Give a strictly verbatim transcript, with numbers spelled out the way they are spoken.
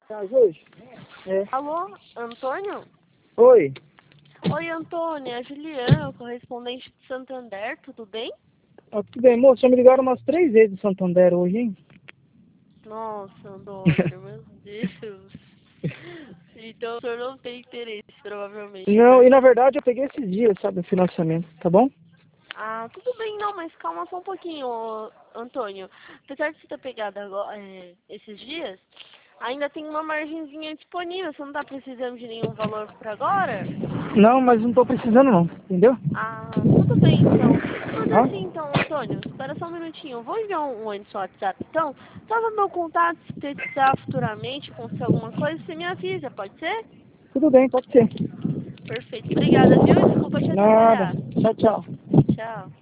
Hoje? É. Alô, Antônio? Oi. Oi, Antônio, é a Juliana, correspondente de Santander, tudo bem? Ah, tudo bem, moço? Já me ligaram umas três vezes de Santander hoje, hein? Nossa, Antônio, meu Deus. Então o senhor não tem interesse, provavelmente, Não, né? e na verdade eu peguei esses dias, sabe, o financiamento, tá bom? Ah, tudo bem, não, mas calma só um pouquinho, ô, Antônio. Apesar de você ter pegado agora, é, esses dias, ainda tem uma margenzinha disponível. Você não tá precisando de nenhum valor por agora? Não, mas não tô precisando não, entendeu? Ah, tudo bem então. Mas Tá? assim então, Antônio, espera só um minutinho. Eu vou enviar um oi no seu WhatsApp então. Só no meu contato, se precisar futuramente acontecer alguma coisa, você me avisa, pode ser? Tudo bem, pode ser. Perfeito. Obrigada, viu? Desculpa te Nada. atrapalhar. Tchau, tchau. Tchau.